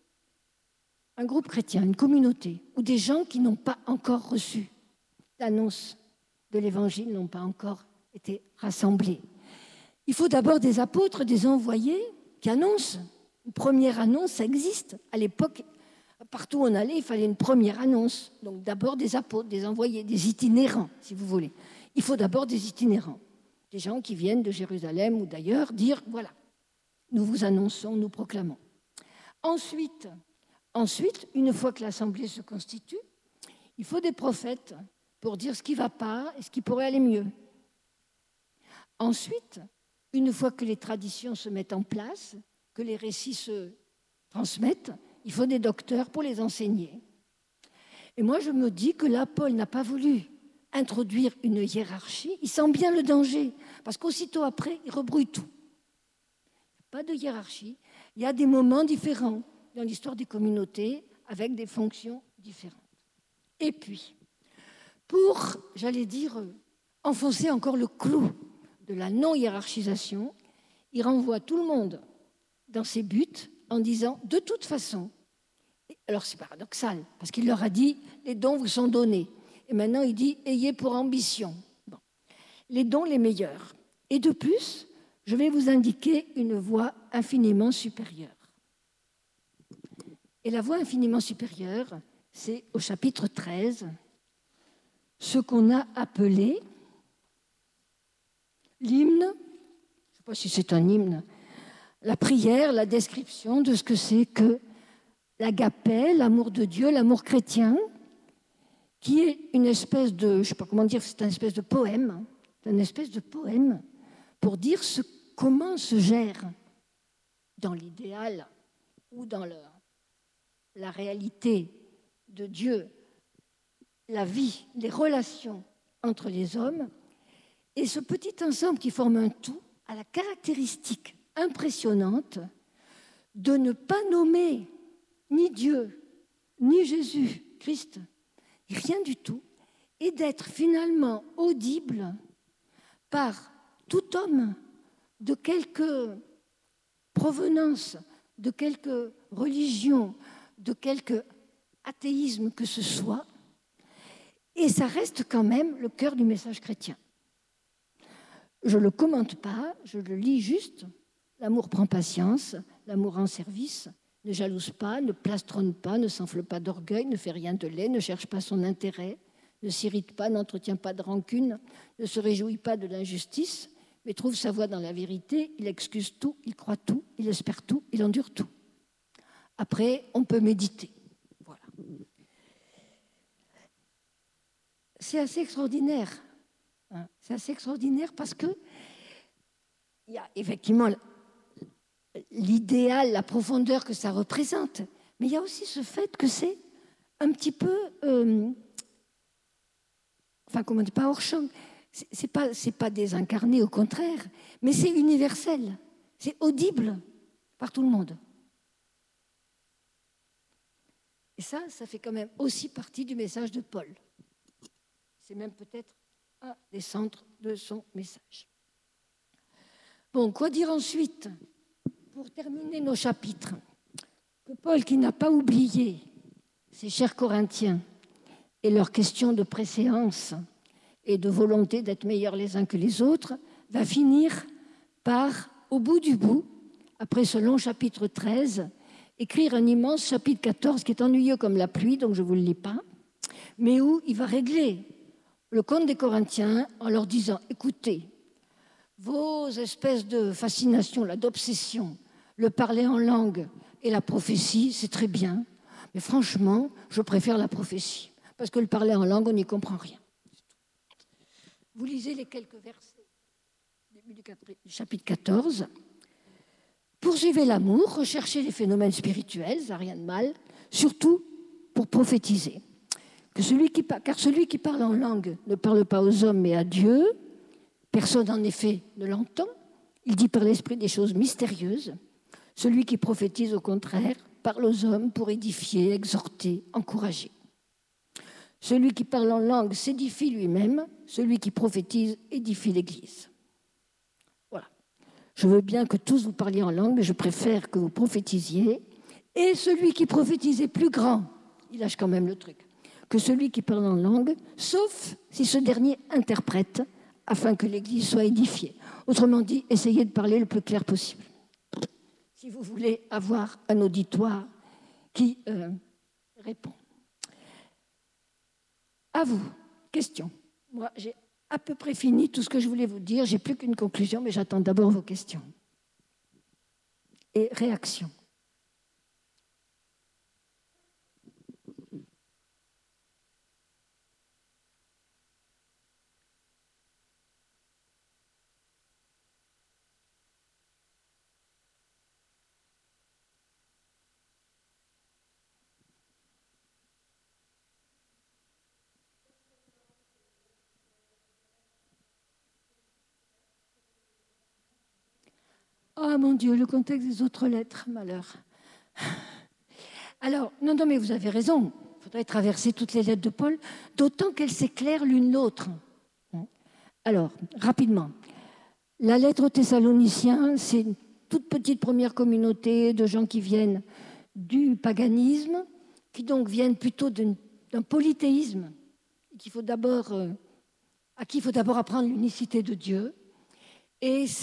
Speaker 1: un groupe chrétien, une communauté, où des gens qui n'ont pas encore reçu l'annonce de l'Évangile, n'ont pas encore été rassemblés, il faut d'abord des apôtres, des envoyés qui annoncent. Une première annonce, ça existe. À l'époque, partout où on allait, il fallait une première annonce. Donc d'abord des apôtres, des envoyés, des itinérants, si vous voulez. Il faut d'abord des itinérants, des gens qui viennent de Jérusalem ou d'ailleurs dire, voilà, nous vous annonçons, nous proclamons. Ensuite, ensuite, une fois que l'assemblée se constitue, il faut des prophètes pour dire ce qui ne va pas et ce qui pourrait aller mieux. Ensuite, une fois que les traditions se mettent en place, que les récits se transmettent, il faut des docteurs pour les enseigner. Et moi, je me dis que là, Paul n'a pas voulu introduire une hiérarchie. Il sent bien le danger, parce qu'aussitôt après, il rebrouille tout. Pas de hiérarchie. Il y a des moments différents dans l'histoire des communautés, avec des fonctions différentes. Et puis, pour, j'allais dire, enfoncer encore le clou de la non-hiérarchisation, il renvoie tout le monde dans ses buts en disant, de toute façon, alors c'est paradoxal, parce qu'il leur a dit, les dons vous sont donnés. Et maintenant, il dit, ayez pour ambition. Bon. Les dons les meilleurs. Et de plus, je vais vous indiquer une voie infiniment supérieure. Et la voie infiniment supérieure, c'est au chapitre treize, ce qu'on a appelé l'hymne, je ne sais pas si c'est un hymne, la prière, la description de ce que c'est que l'agapé, l'amour de Dieu, l'amour chrétien, qui est une espèce de, je ne sais pas comment dire, c'est une espèce de poème, une espèce de poème pour dire ce, comment se gère dans l'idéal ou dans le, la réalité de Dieu, la vie, les relations entre les hommes. Et ce petit ensemble qui forme un tout a la caractéristique impressionnante de ne pas nommer ni Dieu, ni Jésus-Christ, rien du tout, et d'être finalement audible par tout homme de quelque provenance, de quelque religion, de quelque athéisme que ce soit, et ça reste quand même le cœur du message chrétien. Je ne le commente pas, je le lis juste. L'amour prend patience, l'amour rend service, ne jalouse pas, ne plastronne pas, ne s'enfle pas d'orgueil, ne fait rien de laid, ne cherche pas son intérêt, ne s'irrite pas, n'entretient pas de rancune, ne se réjouit pas de l'injustice, mais trouve sa voie dans la vérité, il excuse tout, il croit tout, il espère tout, il endure tout. Après, on peut méditer. Voilà. C'est assez extraordinaire. Hein. C'est assez extraordinaire parce que il y a effectivement l'idéal, la profondeur que ça représente, mais il y a aussi ce fait que c'est un petit peu, euh, enfin comment dire, pas hors champ, c'est, c'est pas, c'est pas désincarné, au contraire, mais c'est universel, c'est audible par tout le monde. Et ça, ça fait quand même aussi partie du message de Paul. C'est même peut-être un des centres de son message. Bon, quoi dire ensuite ? Pour terminer nos chapitres, que Paul, qui n'a pas oublié ses chers Corinthiens et leurs questions de préséance et de volonté d'être meilleurs les uns que les autres, va finir par, au bout du bout, après ce long chapitre treize, écrire un immense chapitre quatorze qui est ennuyeux comme la pluie, donc je ne vous le lis pas, mais où il va régler le compte des Corinthiens en leur disant « Écoutez, vos espèces de fascination, là, d'obsession, le parler en langue et la prophétie, c'est très bien, mais franchement, je préfère la prophétie, parce que le parler en langue, on n'y comprend rien. » Vous lisez les quelques versets du début du chapitre quatorze. Poursuivez l'amour, recherchez les phénomènes spirituels, ça n'a rien de mal, surtout pour prophétiser. Que celui qui, car celui qui parle en langue ne parle pas aux hommes mais à Dieu, personne en effet ne l'entend, il dit par l'esprit des choses mystérieuses. Celui qui prophétise au contraire parle aux hommes pour édifier, exhorter, encourager. Celui qui parle en langue s'édifie lui-même, celui qui prophétise édifie l'Église. Voilà. Je veux bien que tous vous parliez en langue, mais je préfère que vous prophétisiez. Et celui qui prophétise est plus grand, il lâche quand même le truc, que celui qui parle en langue, sauf si ce dernier interprète, afin que l'Église soit édifiée. Autrement dit, essayez de parler le plus clair possible. Si vous voulez avoir un auditoire qui euh, répond. À vous, question. Moi, j'ai à peu près fini tout ce que je voulais vous dire. Je n'ai plus qu'une conclusion, mais j'attends d'abord vos questions. Et réactions. Oh mon Dieu, le contexte des autres lettres, malheur. Alors, non, non, mais vous avez raison. Il faudrait traverser toutes les lettres de Paul, d'autant qu'elles s'éclairent l'une l'autre. Alors, rapidement. La lettre aux Thessaloniciens, c'est une toute petite première communauté de gens qui viennent du paganisme, qui donc viennent plutôt d'un polythéisme, qu'il faut d'abord, euh, à qui il faut d'abord apprendre l'unicité de Dieu. Et c'est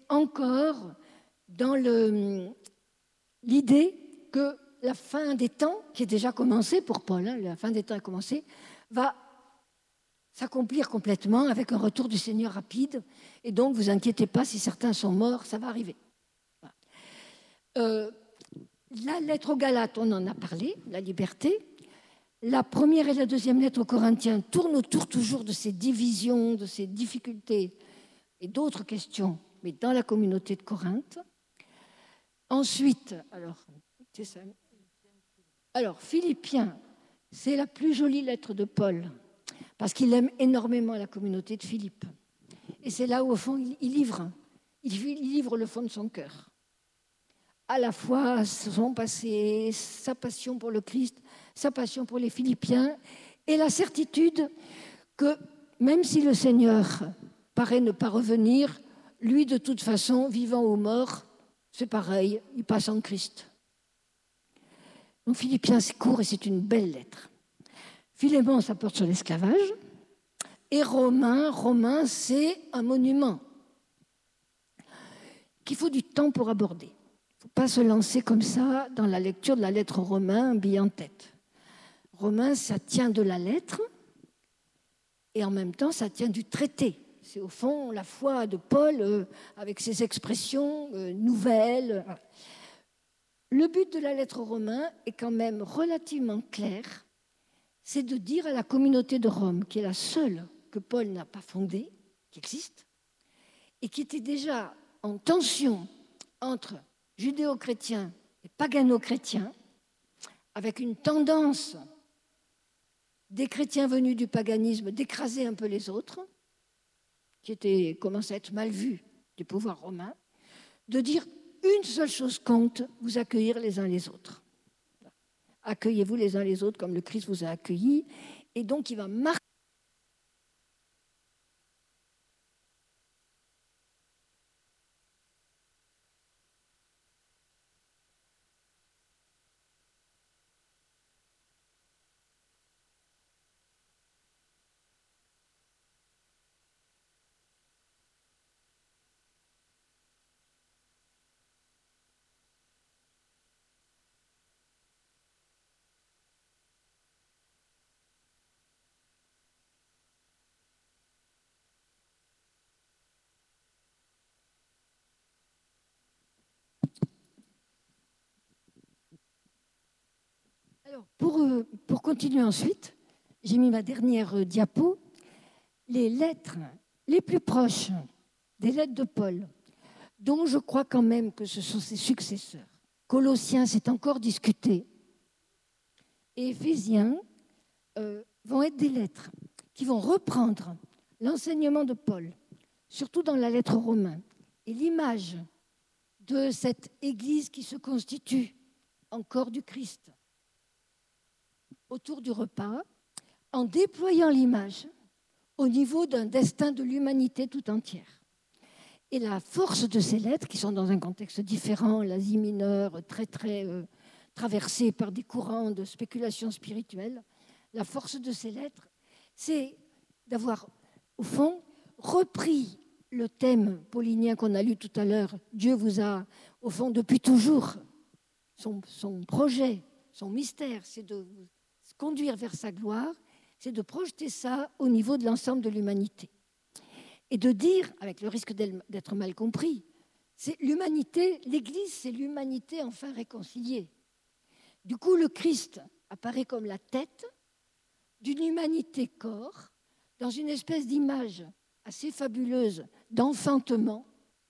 Speaker 1: encore dans le, l'idée que la fin des temps, qui est déjà commencée pour Paul, hein, la fin des temps est commencée, va s'accomplir complètement avec un retour du Seigneur rapide. Et donc, vous inquiétez pas, si certains sont morts, ça va arriver. Voilà. Euh, la lettre aux Galates, on en a parlé, la liberté. La première et la deuxième lettre aux Corinthiens tournent autour toujours de ces divisions, de ces difficultés et d'autres questions, mais dans la communauté de Corinthe. Ensuite, alors, c'est ça. Alors, Philippiens, c'est la plus jolie lettre de Paul, parce qu'il aime énormément la communauté de Philippe. Et c'est là où, au fond, il livre, il livre le fond de son cœur. À la fois son passé, sa passion pour le Christ, sa passion pour les Philippiens, et la certitude que, même si le Seigneur paraît ne pas revenir, lui, de toute façon, vivant ou mort, c'est pareil, il passe en Christ. Donc Philippiens, c'est court et c'est une belle lettre. Philémon, ça porte sur l'esclavage. Et Romains, Romains, c'est un monument qu'il faut du temps pour aborder. Il ne faut pas se lancer comme ça dans la lecture de la lettre aux Romains, un billet en tête. Romains, ça tient de la lettre et en même temps, ça tient du traité. C'est au fond la foi de Paul euh, avec ses expressions euh, nouvelles. Le but de la lettre aux Romains est quand même relativement clair. C'est de dire à la communauté de Rome, qui est la seule que Paul n'a pas fondée, qui existe, et qui était déjà en tension entre judéo-chrétiens et pagano-chrétiens, avec une tendance des chrétiens venus du paganisme d'écraser un peu les autres, qui était, commençait à être mal vu du pouvoir romain, de dire une seule chose compte, vous accueillir les uns les autres. Accueillez-vous les uns les autres comme le Christ vous a accueillis. Et donc, il va marquer. Alors, pour, euh, pour continuer ensuite, j'ai mis ma dernière euh, diapo. Les lettres les plus proches des lettres de Paul, dont je crois quand même que ce sont ses successeurs. Colossiens, c'est encore discuté. Et Éphésiens euh, vont être des lettres qui vont reprendre l'enseignement de Paul, surtout dans la lettre aux Romains, et l'image de cette Église qui se constitue en corps du Christ autour du repas, en déployant l'image au niveau d'un destin de l'humanité tout entière. Et la force de ces lettres, qui sont dans un contexte différent, l'Asie mineure, très très euh, traversée par des courants de spéculation spirituelle, la force de ces lettres, c'est d'avoir, au fond, repris le thème paulinien qu'on a lu tout à l'heure. Dieu vous a, au fond, depuis toujours, son, son projet, son mystère, c'est de vous conduire vers sa gloire, c'est de projeter ça au niveau de l'ensemble de l'humanité. Et de dire, avec le risque d'être mal compris, c'est l'humanité, l'Église, c'est l'humanité enfin réconciliée. Du coup, le Christ apparaît comme la tête d'une humanité corps, dans une espèce d'image assez fabuleuse d'enfantement,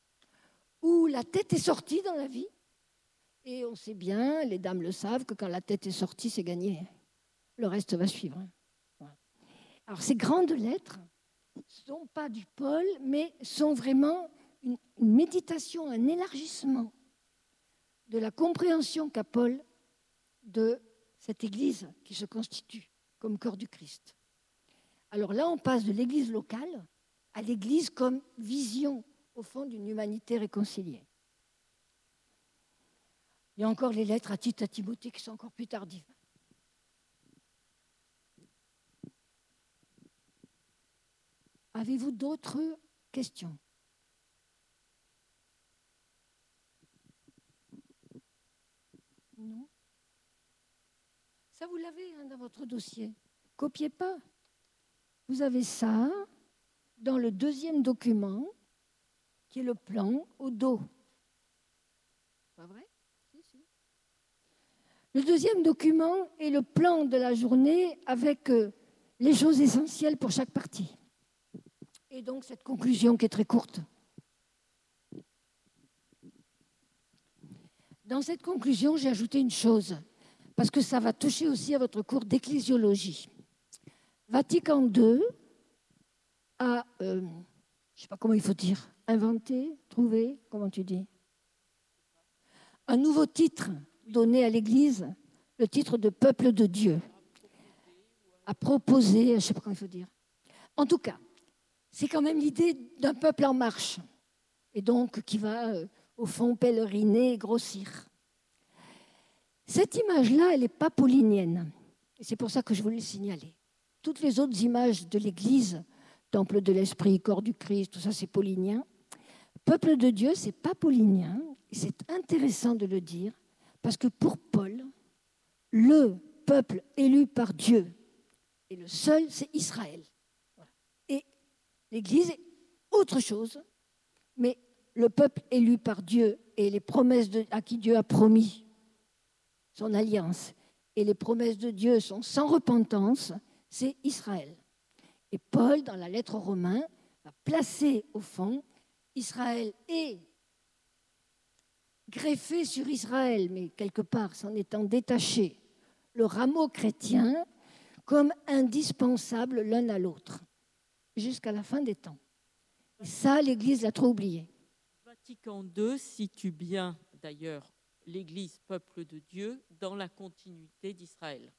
Speaker 1: où la tête est sortie dans la vie, et on sait bien, les dames le savent, que quand la tête est sortie, c'est gagné. Le reste va suivre. Alors, ces grandes lettres ne sont pas du Paul, mais sont vraiment une, une méditation, un élargissement de la compréhension qu'a Paul de cette Église qui se constitue comme corps du Christ. Alors là, on passe de l'Église locale à l'Église comme vision, au fond, d'une humanité réconciliée. Il y a encore les lettres à Tite, à Timothée qui sont encore plus tardives. Avez-vous d'autres questions ? Non. Ça, vous l'avez hein, dans votre dossier. Copiez pas. Vous avez ça dans le deuxième document, qui est le plan au dos. Pas vrai? Si, si. Le deuxième document est le plan de la journée avec euh, les choses essentielles pour chaque partie. Et donc cette conclusion qui est très courte. Dans cette conclusion, j'ai ajouté une chose, parce que ça va toucher aussi à votre cours d'ecclésiologie. Vatican deux a, euh, je ne sais pas comment il faut dire, inventé, trouvé, comment tu dis, un nouveau titre donné à l'Église, le titre de peuple de Dieu, à proposer, je ne sais pas comment il faut dire. En tout cas, c'est quand même l'idée d'un peuple en marche, et donc qui va, euh, au fond, pèleriner et grossir. Cette image-là, elle n'est pas paulinienne, et c'est pour ça que je voulais le signaler. Toutes les autres images de l'Église, temple de l'Esprit, corps du Christ, tout ça, c'est paulinien. Peuple de Dieu, ce n'est pas paulinien, et c'est intéressant de le dire, parce que pour Paul, le peuple élu par Dieu, et le seul, c'est Israël. Et l'Église est autre chose, mais le peuple élu par Dieu et les promesses de, à qui Dieu a promis son alliance, et les promesses de Dieu sont sans repentance, c'est Israël. Et Paul, dans la lettre aux Romains, va placer au fond Israël est greffé sur Israël, mais quelque part s'en étant détaché, le rameau chrétien comme indispensable l'un à l'autre, jusqu'à la fin des temps. Et ça, l'Église l'a trop oublié.
Speaker 2: Vatican deux situe bien, d'ailleurs, l'Église, peuple de Dieu, dans la continuité d'Israël.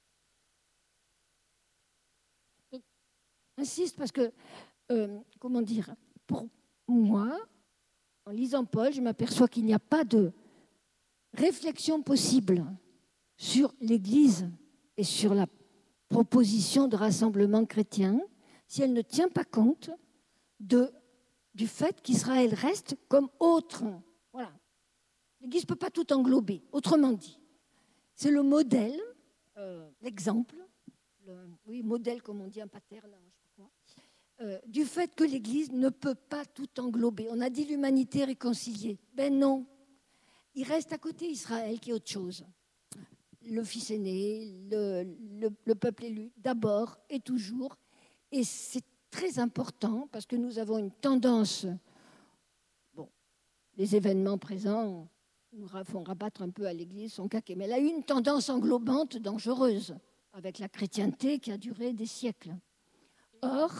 Speaker 1: J'insiste parce que, euh, comment dire, pour moi, en lisant Paul, je m'aperçois qu'il n'y a pas de réflexion possible sur l'Église et sur la proposition de rassemblement chrétien si elle ne tient pas compte de, du fait qu'Israël reste comme autre. Voilà. L'Église ne peut pas tout englober. Autrement dit, c'est le modèle, euh, l'exemple, le, oui, modèle comme on dit un paterne, je sais pas quoi, euh, du fait que l'Église ne peut pas tout englober. On a dit l'humanité réconciliée. Ben non. Il reste à côté Israël qui est autre chose. Le fils aîné, le, le, le peuple élu, d'abord et toujours. Et c'est très important parce que nous avons une tendance, bon, les événements présents nous font rabattre un peu à l'Église son caquet, mais elle a eu une tendance englobante dangereuse avec la chrétienté qui a duré des siècles. Or,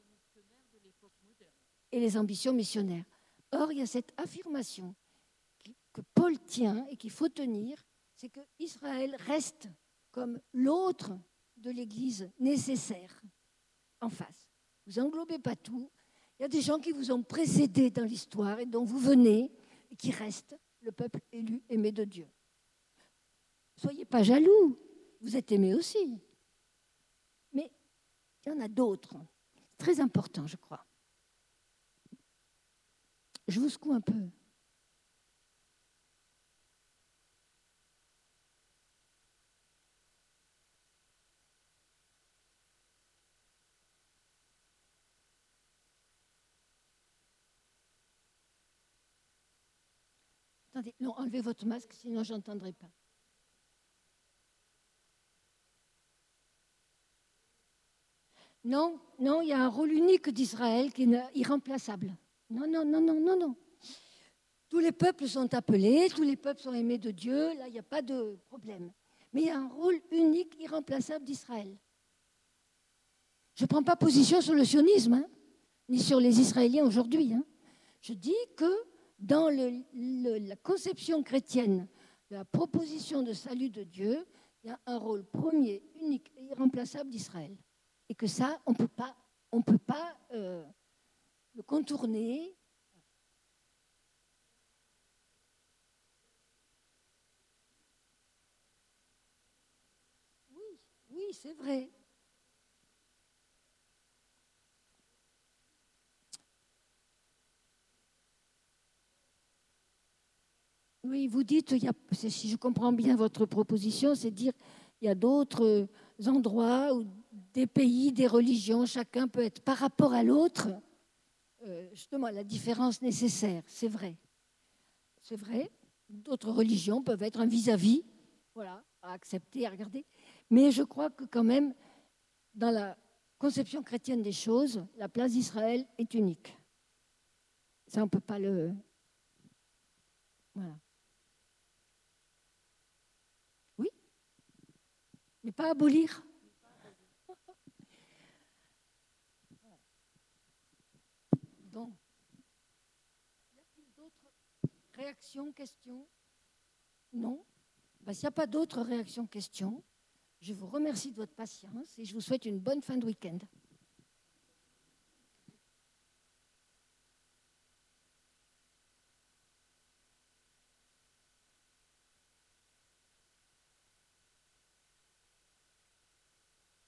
Speaker 1: et les ambitions missionnaires. Or, il y a cette affirmation que Paul tient et qu'il faut tenir, c'est que Israël reste comme l'autre de l'Église nécessaire en face. Vous n'englobez pas tout. Il y a des gens qui vous ont précédé dans l'histoire et dont vous venez et qui restent le peuple élu, aimé de Dieu. Soyez pas jaloux, vous êtes aimés aussi. Mais il y en a d'autres. C'est très important, je crois. Je vous secoue un peu. Attendez, non, enlevez votre masque, sinon je n'entendrai pas. Non, non, il y a un rôle unique d'Israël qui est irremplaçable. Non, non, non, non, non, non. Tous les peuples sont appelés, tous les peuples sont aimés de Dieu, là, il n'y a pas de problème. Mais il y a un rôle unique, irremplaçable d'Israël. Je ne prends pas position sur le sionisme, hein, ni sur les Israéliens aujourd'hui. Hein. Je dis que dans le, le, la conception chrétienne de la proposition de salut de Dieu, il y a un rôle premier, unique et irremplaçable d'Israël. Et que ça, on peut pas, on peut pas euh, le contourner. Oui, oui, c'est vrai. Oui, vous dites, il y a, si je comprends bien votre proposition, c'est dire il y a d'autres endroits où des pays, des religions, chacun peut être par rapport à l'autre, euh, justement la différence nécessaire, c'est vrai. C'est vrai, d'autres religions peuvent être un vis-à-vis, voilà, à accepter, à regarder. Mais je crois que quand même, dans la conception chrétienne des choses, la place d'Israël est unique. Ça, on ne peut pas le... Voilà. Oui, mais pas abolir. Donc, y a-t-il d'autres réactions, questions? Non. Ben, s'il n'y a pas d'autres réactions, questions, je vous remercie de votre patience et je vous souhaite une bonne fin de week-end.